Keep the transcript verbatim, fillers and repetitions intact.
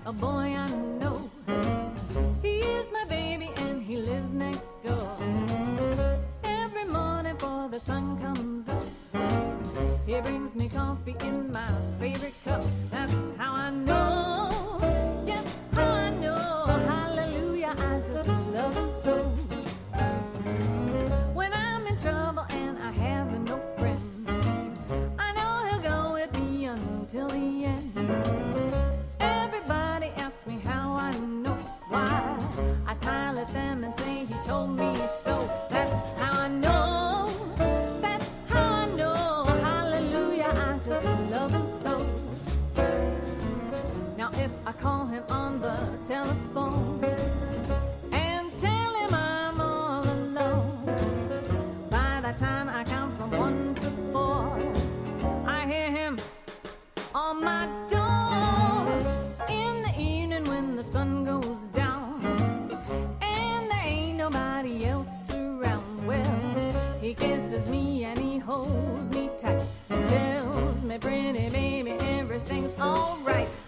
a boy I know. He is my baby and he lives next door. Every morning before the sun comes up, he brings me coffee in my favorite cup. That's how I know, yes, how I know, hallelujah, I just love him so. When I'm in trouble and I have no friend, I know he'll go with me until the end. Everybody asks me how I know why. I smile at them and say he told me so. That's how I know, that's how I know, hallelujah, I just love him so. Now if I call him on the telephone and tell him I'm all alone, by the time I count from one to four, I hear him on my door. In the evening when the sun goes down and there ain't nobody else around, well, he kisses me and he holds me tight and tells me, pretty baby, everything's alright.